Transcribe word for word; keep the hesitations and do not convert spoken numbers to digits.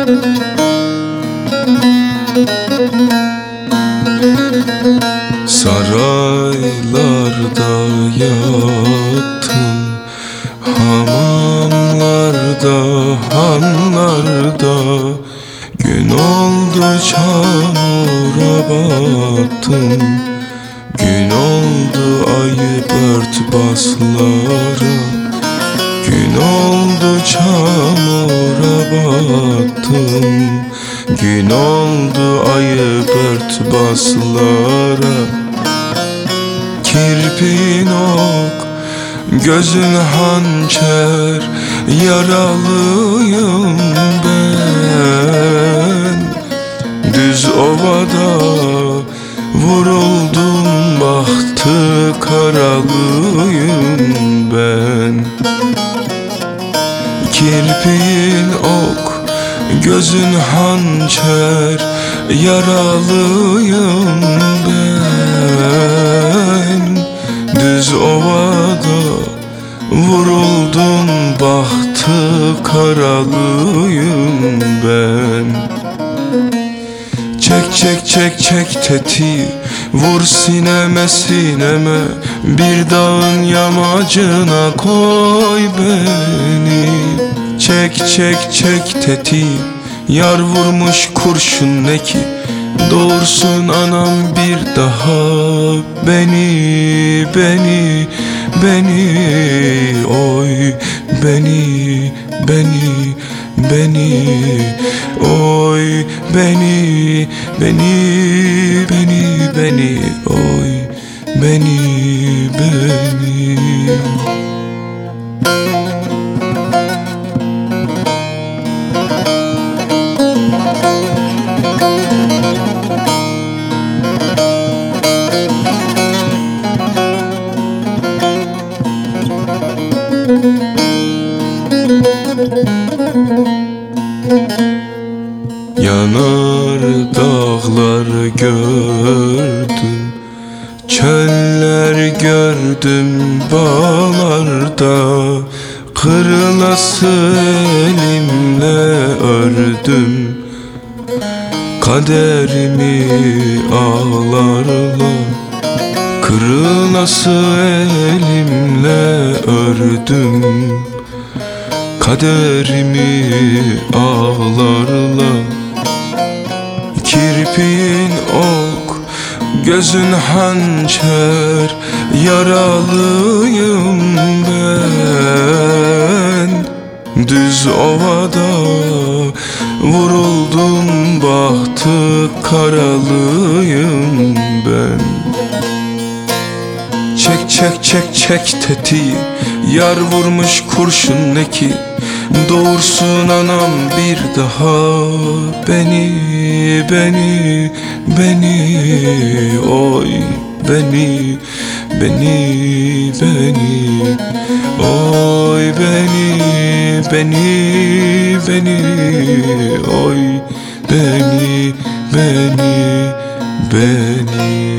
Saraylarda yattım, hamamlarda, hanlarda. Gün oldu çamura battım, gün oldu ayıp örtbaslara. Gün oldu çamura battım, gün oldu ayıp örtbaslara. Kirpin ok, gözün hançer, yaralıyım ben. Düz ovada vuruldum, bahtı karalıyım ben. Kirpin ok, gözün hançer, yaralıyım ben. Düz ovada vuruldum, bahtı karalıyım ben. Çek çek çek çek tetiği, vur sineme sineme, bir dağın yamacına koy beni. Çek çek çek tetiği, yar vurmuş kurşun ne ki, doğursun anam bir daha beni, beni, beni, oy beni, beni, beni, oy beni, beni, beni, beni, oy beni, beni. Yanar dağlar gördüm, çöller gördüm bağlarda. Kırılası elimle ördüm, kaderimi ağlarla. Kırılası elimle ördüm, kaderimi ağlarla. Kirpin ok, gözün hançer, yaralıyım ben. Düz ovada vuruldum, bahtı karalıyım ben. Çek çek çek çek tetiği, yar vurmuş kurşun ne ki, doğursun anam bir daha beni, beni, beni, oy beni, beni, beni, oy beni, beni, beni, oy beni, beni, beni.